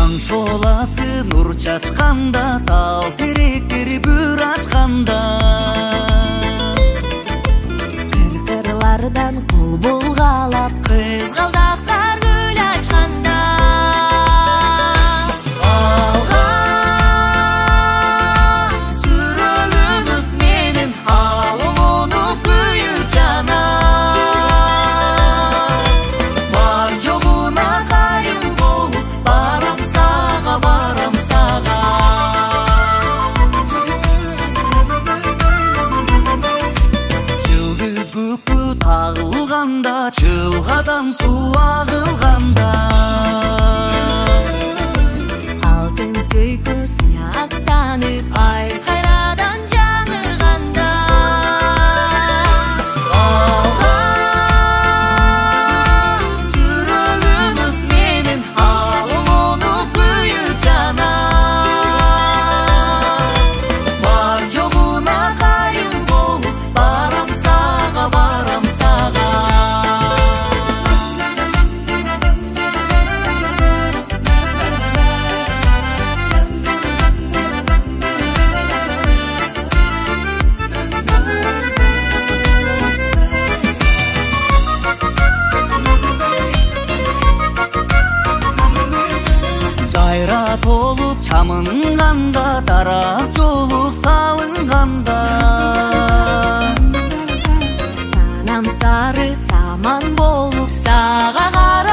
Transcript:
шоласы нур чачканда, тал теректер бүр ачканда, кыркырлардан кол булгалап, кызгалдактар гүл ачканда, алга сүрөлүнүп менин алынып күйүп жана, бар жогуна кайыл болуп барам сага, барам сага. Жылдыз көккө тагылганда, чылгадан суу агылганда, алтын сөйкө сыяктанып, ай кайрадан жаңырганда, алга сүрөлүнүп менин алынып күйүп жана, бар жогуна кайыл болуп барам сага, барам сага. Кайра толуп чамынганда, тарап жолук салынганда, санам сары саман болуп сага